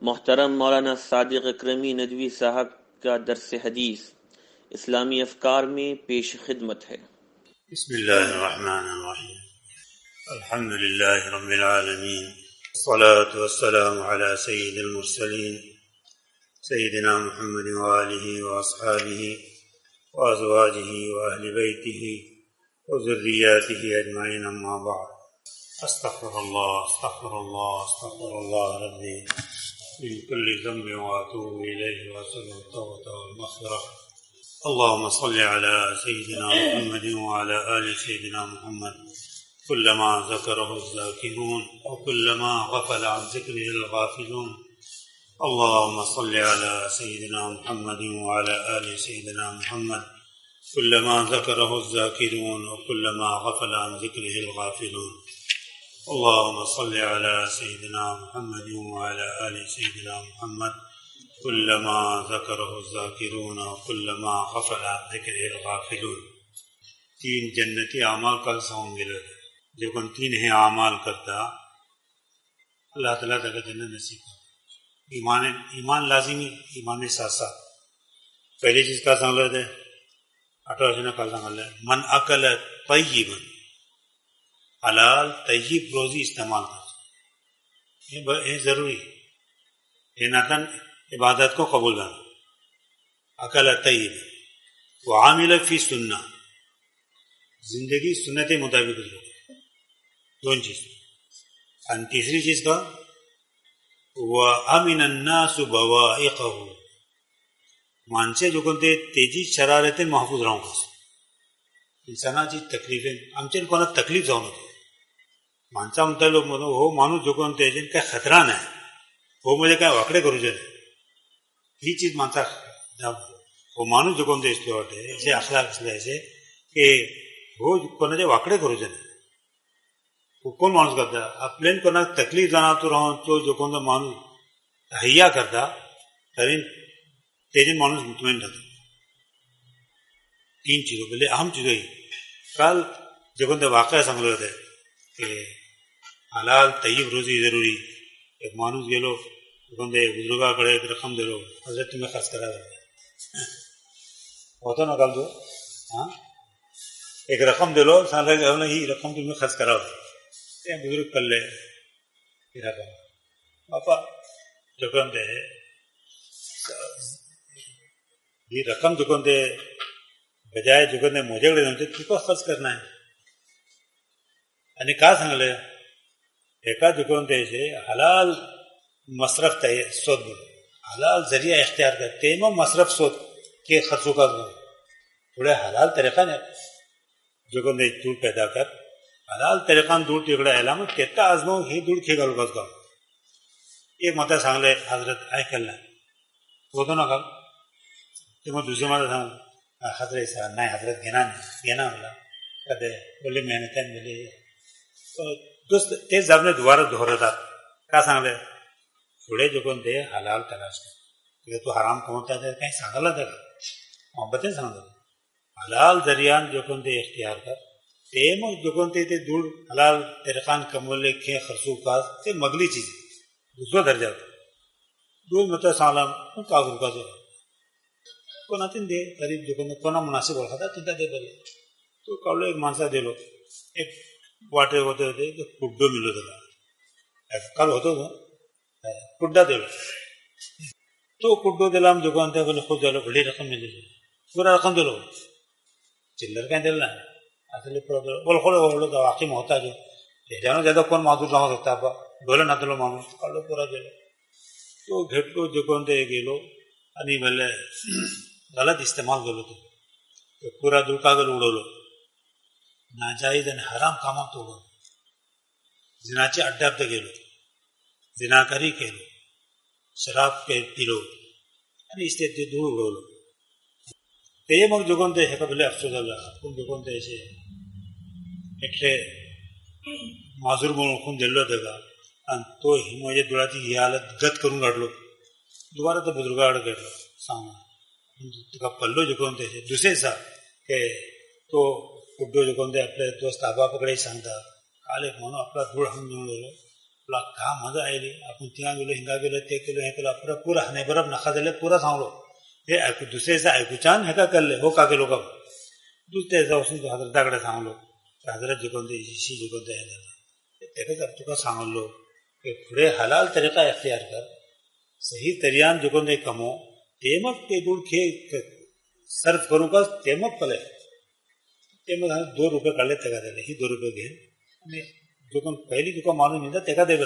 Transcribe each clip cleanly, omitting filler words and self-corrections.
محترم مولانا صادق اکرمی ندوی صاحب کا درس حدیث اسلامی افکار میں پیش خدمت ہے۔ بسم اللہ الرحمن الرحیم، الحمد للہ رب العالمین، والصلاة والسلام علی سید المرسلین سیدنا محمد وآلہ واصحابہ وازواجہ واہل بیتہ وذریاتہ اجمعین، اما بعد، استغفر اللہ ربی من كل ذنب واتوب الیہ واسألہ التوبة والمغفرة۔ اللهم صل على سيدنا محمد وعلى آل سيدنا محمد كلما ذكره الذاكرون وكلما غفل عن ذكره الغافلون۔ اللهم صل على سيدنا محمد وعلى آل سيدنا محمد كلما ذكره الذاكرون وكلما غفل عن ذكره الغافلون۔ اللهم صل على سيدنا محمد وعلى آل سيدنا محمد كلما ذكره الذاكرون وكلما غفل عن ذكره الغافلون۔ تین جنتی اعمال کل سے ہوں گے، جو کن تین ہیں اعمال کرتا اللہ تعالیٰ تک جنت نصیب کرتا۔ ایمان لازمی، ایمان ساتھ ساتھ پہلی چیز کا سنگ لیتے اٹھو جنا کل سنگ لے من اکل طیبا، حلال طیب روزی استعمال کرتا، یہ ضروری ہے نتن عبادت کو قبول کرنا۔ اکل طیب وعامل فی سنہ، زندگی سنت مطابق دون چیز۔ اور تیسری چیز کا وَأَمِنَ النَّاسُ بَوَائِقَهُ، مانچے جو کنتے تیجی شرارتیں محفوظ رہوں گا انسانا چیز تکلیفیں ہمچن کو تکلیف جاؤں گا مانچا مطلب ہو مانو جو کنتے جن کا خطرہ نہ ہے وہ مجھے کہا وکڑے کرو جن یہ چیز مانتا وہ مانو جو کنتے اس لیے ہوتے ایسے اخلاق اس لیے ایسے کہ وہ کونا جائے وکڑے کرو جن وہ کون مانوس کرتا ہے اپلین کو نہ تکلیف جانا تو رہا تو جو کون مانو حیا کرتا ترین تیجن مانوس مطمئن رہتا۔ تین چیزوں کے لیے اہم چیزیں ہی کل جو کون واقعہ سنگ رہے تھے کہ حلال طیب روزی ضروری۔ ایک مانوس گے لو جو بزرگا کڑے ایک رقم دے لو حضرت تمہیں خرچ کرا ہوتا نا کل دو ہاں ایک رقم دے لو سال یہ رقم تمہیں خرچ کرا ہوتا بزرگ کر لے رقم پاپا جو دے یہ رقم جو دے بجائے جو دے مجھے تو کو خرچ کرنا ہے یعنی کہا سنگ لے ایک جو سے حلال مصرف سود حلال ذریعہ اختیار کر تینوں مصرف سود کے خرچوں کا تھوڑے حلال طریقہ نے جو دور پیدا کر حلال طریقہ دور ٹکڑا علامت کتنا آزماؤ ہی دور کھے گا لوگ کا ایک متا سانگ لے حضرت آئے کل وہ تو نہ کل تو میں دوسرے ماتا سانگ حضرت سا نئے حضرت گھنا ملا کہتے بولے محنت ملی دوست تیز آپ نے دوبارہ دہرا تھا کہا سانگ لے تھوڑے جو کون دے حلال تلاش کر تو حرام کماتا ہے کہیں سانگلا دے گا محبتیں سانگ حلال ذریعہ جو کون دے اختیار کر تیمو جو کون تے دور حلال طریقان کمولے کھیں خرسو کاز تے مغلی چیز دوسرا درجہ ہوتا دور مطلب سالم کاغذ کا جو کونا تین دے قریب جو کونا مناسب ہو تھا تین دے بلے تو کالو ایک مانسا دے لو ایک واٹر ہوتے ہوتے کڈو ملو دلا کل ہوتا تھا کڈا دے لو تو کڈو دلام جو کون تے بولے خود دے لو بڑی رقم ملے پورا رقم دے لو چلر کہیں دلنا ہے اصل بول کھولے کا واقعی میں ہوتا جو جانو زیادہ کون معذور نہ ہو سکتا بولے نہ دلو مانو کالو پورا دے لو تو گھٹ کو جو کون دے گے لو انی بلے غلط استعمال کر لو تو پورا دور کاغذ اڑو لو ناجائز حرام کاما تو ہو زناچے اڈا پہ گے لو زنا کری کہ لو شراب کے پی لو یعنی اس سے دور اڑو لو تو یہ مگ جو کون دے ہے بلے افسوس اللہ کن جو کون دے ایسے ایٹلے معذور بولو کن دے لو دے گا تو مجھے دوڑاتی یہ حالت گت کروں گا لو دوبارہ تو بزرگا اڑ گئے سامنا پلو جو کون دے دوسرے سا کہ تو کڈو جو کون دے اپنے دوست آبا پکڑے سانتا کالے مونو اپنا دھوڑ ہم جو لو کہا مزہ آئے لی اپن تیاں گلو ہنگا گلو تے کلو ہے کلو پورا پورا ہنے برب نخا دلے پورا سانلو یہ دوسرے سے آئے چان ہے کا کر لے وہ کا کے لوگ دوسرے سے اس نے حضرت داگڑے سانلو حضرت جکن دے اسی جکن دے دیکھے جب تو کا سانل لو کہ پھڑے حلال طریقہ اختیار کر صحیح تریان جکن دے کمو تیمک کے دور کھے صرف کروں کا تیمک پلے تیمک 2 روپے کر لے تیگا دے لے ہی 2 روپے گئے جکن پہلی جکن معلوم نہیں تھا تیگا دے بل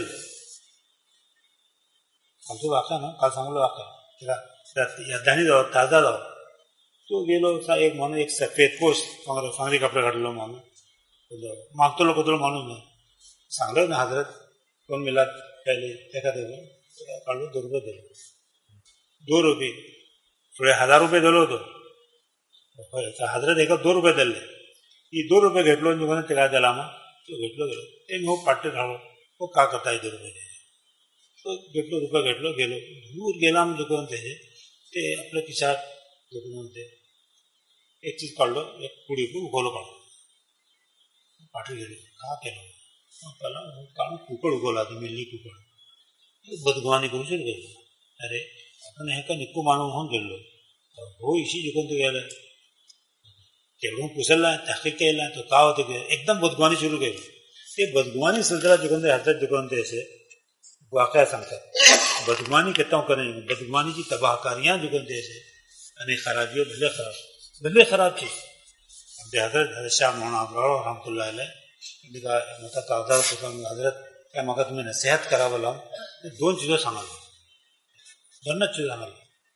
ہم تو واقعہ نا کال سانگ لو واقعہ یادانی دو تازہ دو تو یہ لو ایک مانو ایک سفید پوش فانگری کپڑے کٹ لو مانو مانگتو لو کدلو معلوم ہے سانگ لو نا حضرت کون ملا پہلے تیگا دے بل کر لو 2 روپے دے لو 2 روپے تھوڑے 1000 روپے دے لو تو حضرت ایک 2 روپے دے لے یہ 2 روپے گھٹ لو جو تیگا دلاما تو گھٹ لو وہ پٹے کھاڑو وہ کا کرتا ہے 2 روپے دے تو گھٹ لو روپے گھٹ لو گیلو دور گیلام جو کہتے ہیں تے اپنے پیچھا جو کہتے ہیں ایک چیز کر لو ایک کڑی کو اگولو کر پاٹے گیلو کہا کہ لو پہلا کوکڑ اگولا تو ملی کوکڑ بدگوانی کرو چل گئے ارے اپنے ہے کا نکو مانو ہوں گل لو وہ اسی جو کہتے گئے کہ لوگوں پوچھل رہا ہے تحقیق کے لائیں تو کہا ہوتے گئے ایک دم بدگوانی شروع گئی یہ بدگوانی سلسلہ جو کہتے حضرت جو کہتے ایسے واقعہ سمجھا بدگوانی کہتا ہوں کریں بدگوانی کی تباہ کاریاں جو کہتے ایسے یعنی خرابی بھلے خراب چیز حضرت شاہ مولانا ابرار رحمۃ اللہ علیہ حضرت کیا مگر تمہیں نصیحت کرا بولا ہوں 2 چیزوں سنبھال دونوں چیزیں سنبھال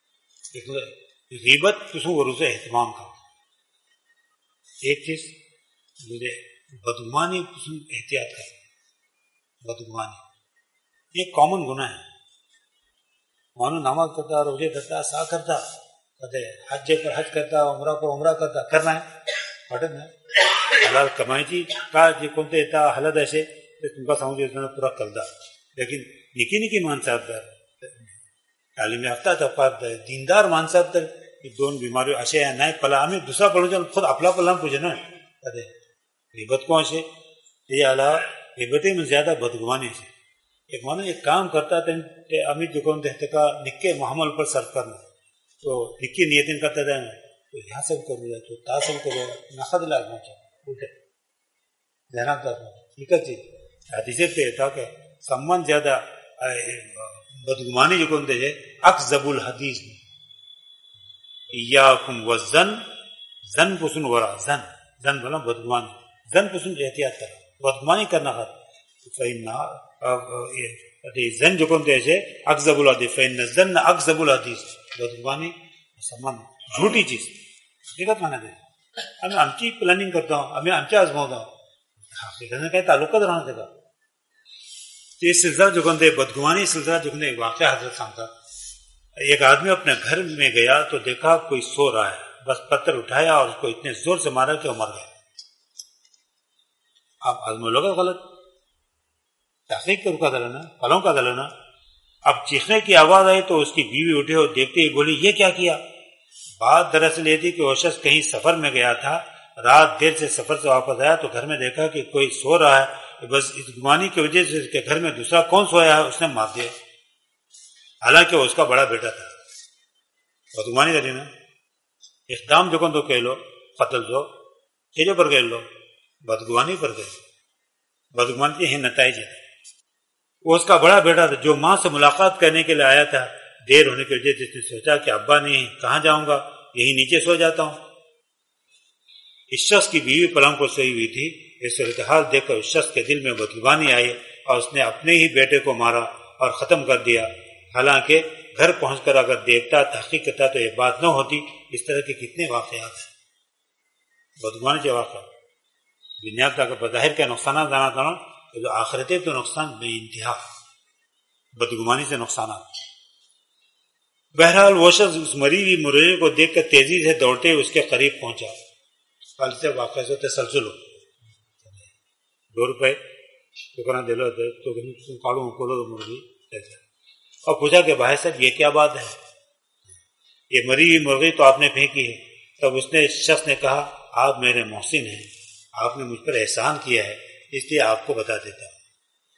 غیبت کسوں غرو سے اہتمام کا ایک چیز بدگمانی کسوں احتیاط کر بدگمانی یہ کامن گناہ ہے مانو نماز کرتا روزے کرتا سا کرتا حج پر حج کرتا عمرہ پر عمرہ کرتا کرنا ہے پٹن ہے حلال کمائی تھی کا جی کونتے ایتا حلد ایسے تم کا سمجھے پورا کردا لیکن نکی مان صاحب در تعلیم یافتہ طبقات در دیندار مان صاحب در یہ 2 بیماریوں ایسے ہیں نئے پلا ہمیں دوسرا پڑھو جب خود اپلا پلا پوچھے نا غیبت کون سے یہ علاوہ غیبت میں زیادہ بدگمانی سے ایک مانو ایک کام کرتا تھا امیر جو کون دیکھتے کا نکے محمل پر صرف کرنا تو نکی نیتیں کرتا تھا تو یہاں سب کرو جائے تو تاثر کرو نخد لاگنا چاہیے ذہنات کرنا ٹھیک ہے چیز حدیثے پہ تھا کہ سمن زیادہ بدگمانی جو کون دے اکذب الحدیث ایاکم والزن زن پسن ورا زن بولا بدگمانی زن پسن احتیاط کرنا بدگمانی کرنا خط زن جو کون دے اکذب الحدیث فإن الزن اکذب الحدیث بدگمانی سمن جھوٹی چیز حقیقت مانا دے ہمیں ہمچی پلاننگ کرتا ہوں ہمیں ہمچی آزماؤں ہوں حقیقت نے کہیں تعلقات رہنا دے گا یہ سلسلہ جو کہتے بدگمانی سلسلہ جو کہتے واقعہ حضرت سامتا ایک آدمی اپنے گھر میں گیا تو دیکھا کوئی سو رہا ہے بس پتھر اٹھایا اور اس کو اتنے زور سے مارا کہ وہ مر گیا آپ آزمو لوگا غلط تحقیق کا رکا دلانا پھلوں کا دلانا اب چیخنے کی آواز آئی تو اس کی بیوی اٹھے اور دیکھتے ہی بولی یہ کیا کیا بات دراصل یہ تھی کہ وہ شخص کہیں سفر میں گیا تھا رات دیر سے سفر سے واپس آیا تو گھر میں دیکھا کہ کوئی سو رہا ہے بس اس گمانی کی وجہ سے اس کے گھر میں دوسرا کون سویا ہے اس نے مار دیا حالانکہ وہ اس کا بڑا بیٹا تھا بدگمانی کری نا اقدام جو کون تو کہہ لو قتل دو کھیلے پر گئے لو بدگمانی پر گئے بدگمانی کے ہیں نتائج ہے وہ اس کا بڑا بیٹا تھا جو ماں سے ملاقات کرنے کے لیے آیا تھا دیر ہونے کی وجہ سے اس نے سوچا کہ ابا نہیں کہاں جاؤں گا یہی نیچے سو جاتا ہوں اس شخص کی بیوی پلنگ پر سوئی ہوئی تھی اس صورتحال دیکھ کر اس شخص کے دل میں بدگمانی آئی اور اس نے اپنے ہی بیٹے کو مارا اور ختم کر دیا حالانکہ گھر پہنچ کر اگر دیکھتا تحقیق کرتا تو یہ بات نہ ہوتی اس طرح کے کتنے واقعات ہیں بدگمانی کے واقعات دنیا کا اگر بظاہر کے نقصانات جانتا ہوں تو آخرتیں تو نقصان بے انتہا بدگمانی سے نقصانات بہرحال وہ شخص اس مری ہوئی مرغے کو دیکھ کر تیزی سے دوڑتے اس کے قریب پہنچا کل سے واقع سے تسلسل ہو 2 روپے دکان دے لو تو کاڑوں کھولو مرغی اور پوچھا کہ بھائی صاحب یہ کیا بات ہے یہ مری ہوئی مرغی تو آپ نے پھینکی ہے تب اس نے شخص نے کہا آپ میرے محسن ہیں آپ نے مجھ پر احسان کیا ہے اس لیے آپ کو بتا دیتا ہوں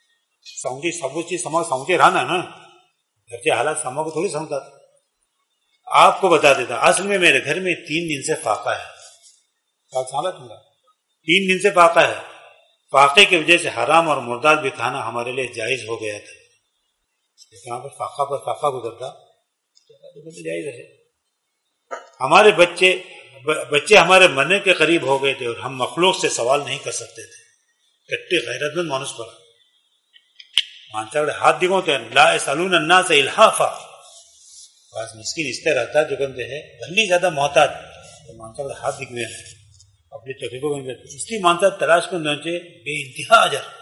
समझी सब चीज समझे रहा ना घर के हालात समझ को थोड़ी समझता। आपको बता देता, असल में मेरे घर में 3 दिन से फाका है। तुम्हारा 3 दिन से फाका है। फाके की वजह से हराम और मुर्दार भी खाना हमारे लिए जायज हो गया था। यहाँ पर फाका गुजरता जायज है। हमारे बच्चे हमारे मरने के करीब हो गए थे और हम मखलूक से सवाल नहीं कर सकते थे। कट्टी गैरतमंद मानुस पड़ा मानता हाथ दिखो तो ला यसअलून अन्नास इल्हाफा। बस मिस्किन इस तरह रहता जो बंदे है भली ज्यादा मोहताज तो मानता हाथ दिख गए अपनी तकलीफों को इसलिए मानता तलाश को न बेइंतहा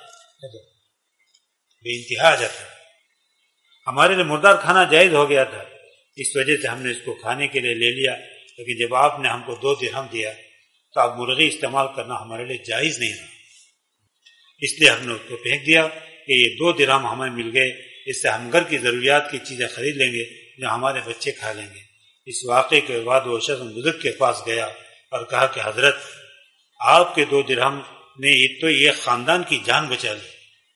अजर हमारे लिए मुर्दार खाना जायज हो गया था। इस वजह से हमने इसको खाने के लिए ले लिया, लेकिन जब आपने हमको 2 दिरहम दिया तो अब मुर्गी इस्तेमाल करना हमारे लिए जायज नहीं रहा, इसलिए हमने उसको फेंक दिया कि ये 2 दिरहम हमें मिल गए, इससे हम घर की जरूरियात की चीजें खरीद लेंगे जो हमारे बच्चे खा लेंगे। इस वाक़े के बाद वो शख्स बुजुर्ग के पास गया और कहा कि हजरत आपके 2 दिरहम ने तो ये खानदान की जान बचा ली।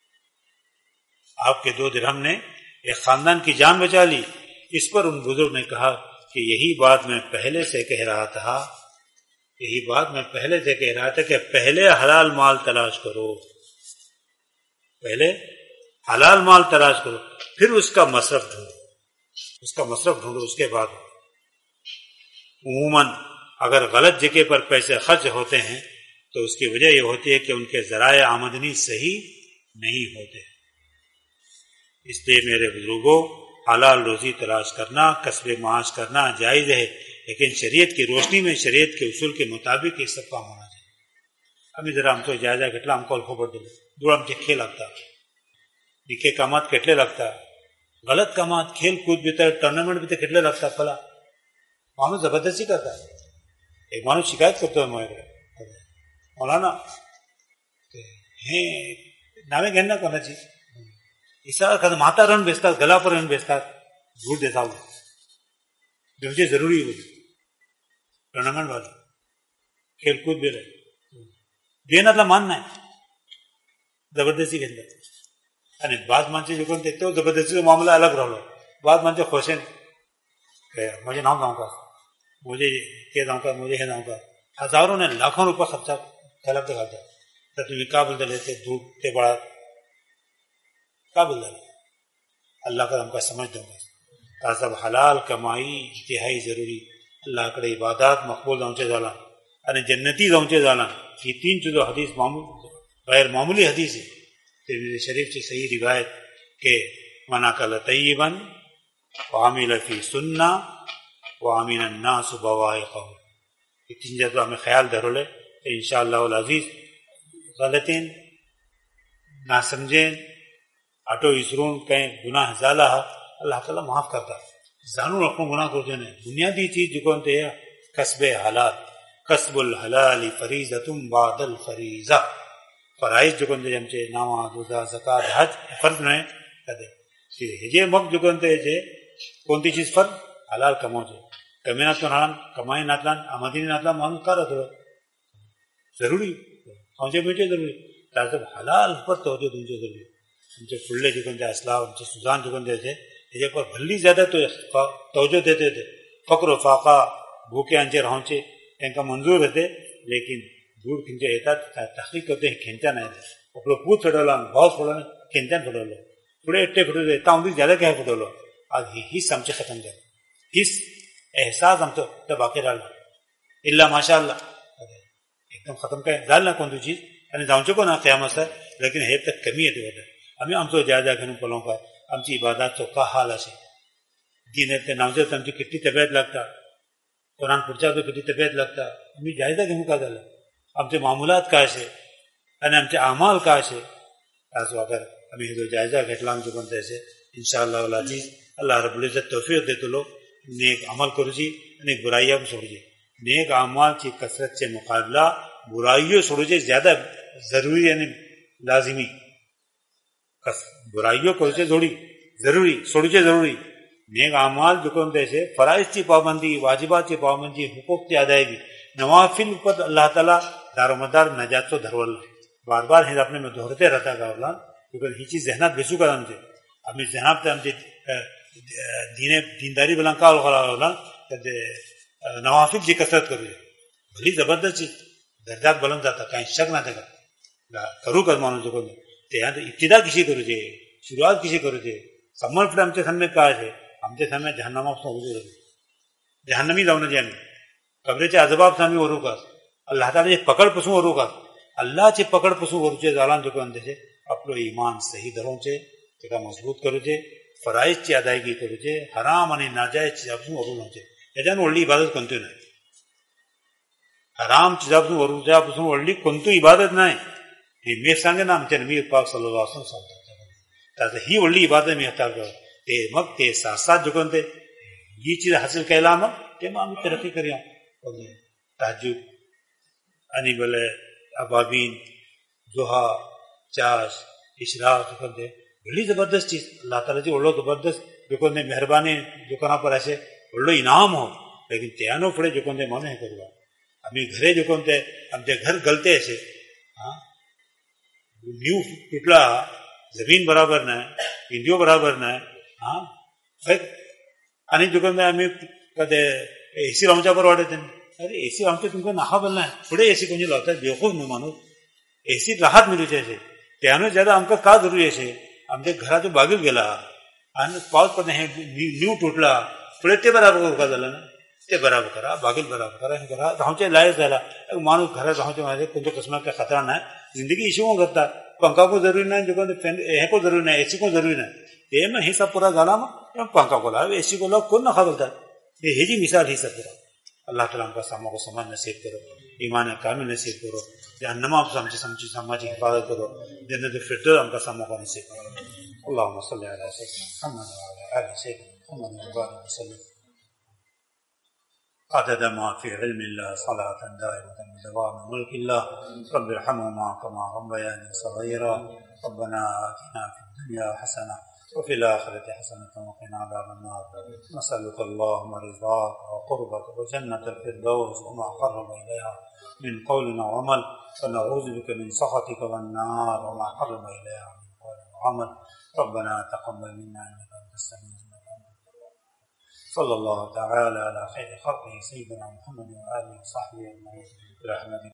आपके 2 दिरहम ने एक खानदान की जान बचा ली। इस पर उन बुजुर्ग ने कहा कि यही बात मैं पहले से कह रहा था कि पहले हलाल माल तलाश करो, फिर उसका मसरफ ढूंढो उसके बाद। उमूमन अगर गलत जगह पर पैसे खर्च होते हैं तो उसकी वजह यह होती है कि उनके जराए आमदनी सही नहीं होते। इसलिए मेरे बुजुर्गों, हलाल रोजी तलाश करना, कस्बे माश करना जायज है, लेकिन शरीयत की रोशनी में शरीयत के उसूल के मुताबिक ये सब काम होना चाहिए। अभी जरा हम तो जायजा केटला हमको खबर दिले दूर आमचे खेल लागता, निके कामात केटले लागता, गलत कामात खेल कूद भितर टूर्नामेंट भितर केटले लागता। फला माणूस जबरदस्ती करता, एक माणूस शिकायत करतो मला ना हे नावे घेन ना कोणाची इशारा कर माता रन बेचतात, गला पर रन बेचतात, झूठ देता जो मुझे जरूरी है टूर्नामेंट वाले खेल कूद भी रहे देना मानना है जबरदस्ती घेतलं आणि बाद माणसे जिंकून तो जबरदस्तीचा मामला अलग राहिलो। बाद माणसे खोशेन मुझे नाव जाऊ का, मुझे ते जाऊ का, मुझे हे जाऊ का, हजारों ने लाखों रुपये खर्चा खेळात घालतात। तर तुम्ही का बोलता ते धूप ते बळा का बोलता अल्लाह का हमका समझ दूंगा। सब हलाल कमाई इंतहाई जरूरी, अल्लाह कडे इबादत मकबूल जाऊचे जाला आणि जन्नती जाऊचे जाला। ही 3 चीजों हदीस गैर मामूली हदीस है। तिरमिज़ी शरीफ की सही रिवायत के मना कल तय्यबन वामिल फी सुन्ना वामिन अन्नास बवाइक़हु। ये 3 चीजों हमें ख्याल धरोले इंशाअल्लाह अज़ीज गलतीन ना समझें आटो इसरून कहीं गुनाह जाला अल्लाह ताला माफ करता। जानू रखो गुनाह को जने बुनियादी चीज जो कोनते है कसबे हलाल, कसबुल हलाली फरीज़तुम बादल फरीज़ा। फराइज जो कोनते हमचे नमाज रोजा ज़कात हज फर्ज नहीं कदे हे मग जो कोनते जे कोणती चीज फर्ज हलाल कमवजे कमेनातून हलाल कमाई नातलान आमदनी नातलान माणूस करत जरूरी आमचे बेटे जरूरी ताजब हलाल पर तो होते तुमचे जरूरी तुमचे फुडले जे कोणते असलाव तुमचे सुजान जे कोणते थे हेजे पर भल्ली ज्यादा तो तवज्जो देते थे। फक्र फाका भूखे अंचे रहचे त्यांका मंजूर होते, लेकिन दूर खिंचे येतात तहकीक करते खिंचा नाही दे आपलं पूत फडवला भाव फडवलं खिंचान फडवलं पुढे एकटे फडवले तांबी ज्यादा काय फडवलं। आज हीच आमचे खतम झाले, हीच एहसास आमचं त्या बाकी राहिला इल्ला माशाअल्लाह एकदम खतम काय झालं ना कोणती चीज आणि जाऊचे को ना क़यामत सर, लेकिन हे तक कमी येते होते आम्ही आमचो ज्या ज्या घेऊन पळोवंक काय आमची इबादत का हाल असे दिन ते नावचे आमची किती तब्येत लागता कोणाक पुढच्या किती तब्येत लागता आम्ही जायदा घेऊन का झालं आमचे मामुलात काय असे आणि आमचे अमाल काय असे आज अगर आम्ही जो जायजा घेतला आमचे कोणते असे इंशाअल्लाह अज़ीज अल्लाह रब्बुल इज्जत तौफीक देतलो नेक अमल करूची आणि बुराइयां सोडूची। नेक अमाल की कसरत से मुकाबला बुराइयों सोडूचे ज्यादा जरूरी यानी लाजिमी बुराइयों करूचे जोडी जरूरी सोडूचे जरूरी। नेक अमाल जो कोणते असे फराइजची पाबंदी वाजिबाची पाबंदी हुकूकची अदायगी नवाफिल पर अल्लाह ताला दारोमदार नजात तो धरवला बार बार हे अपने में दोहरते रहता गावला هیچی ذهنات بسو کردم ده امی ذهنات هم ده دینداری بلند کال خلا ده نوافل جی کثرت کرو بھلی زبردست چیز درجات بلند جاتا کہیں شک نہ دے کرو کر مانو جو کرو ابتدا کسی کرو جے شروعات کسی کرو جے سمر پھر ہم سے سامنے کہا ہے ہم سے سامنے جہنم آپ سے جہنمی جاؤں جی قبر چے عذاب سامی ورو کا اللہ تعالی چے پکڑ پسو ورو کا اللہ چے پکڑ پسو ورو چے زالان جو کندے چے اپلو ایمان صحیح دروں چے جگہ مضبوط کرو چے فرائض چے ادائیگی کرو چے حرام اور ناجائز چیزاں پسو ورو نہ چے ایجان ولی عبادت کنتے نہ حرام چیزاں پسو ورو چے پسو ولی کنتو عبادت نہ یہ میں سانگے نام چے نبی پاک صلی اللہ علیہ وسلم تا ہی ولی عبادت میں ہتا کرو تے مگ تے ساتھ ساتھ جو کندے یہ چیز حاصل کہلا مگ تے ہم ترقی کریاں تہجد انی بلے ابابین ضحا چاش اشراق جو کندے بڑی زبردست چیز اللہ تعالیٰ جی اڑو زبردست جو کندے مہربانی جو کنا پر ایسے اڑو انعام ہو لیکن تیانو پڑے جو کندے مانے ہیں کروا ہمیں گھرے جو کندے ہم دے گھر گلتے ایسے نیو ٹوٹلا زمین برابر نہ ہے انڈیو برابر نہ ہے انی جو کندے ہمیں کدے اسی رامچا پر واڑے تھے ارے اسی رامچا تم کو نہا بلنا ہے تھوڑے ایسی کنجی لاتا ہے بیوقوف میں مانو ایسی راحت ملی جیسے تیانو زیادہ ہم کا ضروری ایسے ہم دے گھرا جو باگل گلا پاؤ پر نہیں نیو ٹوٹلا تھوڑے تے برابر کا دلا نا تے برابر کرا باگل برابر کرا کرا رامچے لائے زیادہ مانو گھر رامچے مارے کنجو قسم کا خطرہ نہ ہے زندگی اسی کو کرتا پنکھا کو ضروری نہیں جو کہ کو ضروری نہیں اے سی کو ضروری نہیں یہ میں ہی سب پورا گالا میں پنکھا کو لا اے سی کو لا کون نہ خبرتا یہ ہی مثال ہی سب پورا اللہ تعالیٰ کا ساموں کو سمجھ نصیب کرو ایمان کامل نصیب کرو جہنم آپ سمجھی سماجی حفاظت کرو جنت الفردوس ہم کا ساموں کا نصیب کرو اللہم صلی علی سیدنا محمد وعلی آل سیدنا محمد وبارک وسلم عدد ما في علم الله صلاة دائمة بدوام ملك الله رب ارحمهما كما ربياني صغيرا ربنا آتنا في الدنيا حسنة وفي الآخرة حسنة وقنا عذاب النار نسألك اللهم رضاك وقربك وجنة الفردوس وما قرب إليها من قول وعمل ونعوذ بك من سخطك والنار وما قرب إليها من قول وعمل ربنا تقبل منا إنك أنت السميع صلى الله تعالى على خير خلقه سيدنا محمد وآله وصحبه أجمعين برحمتك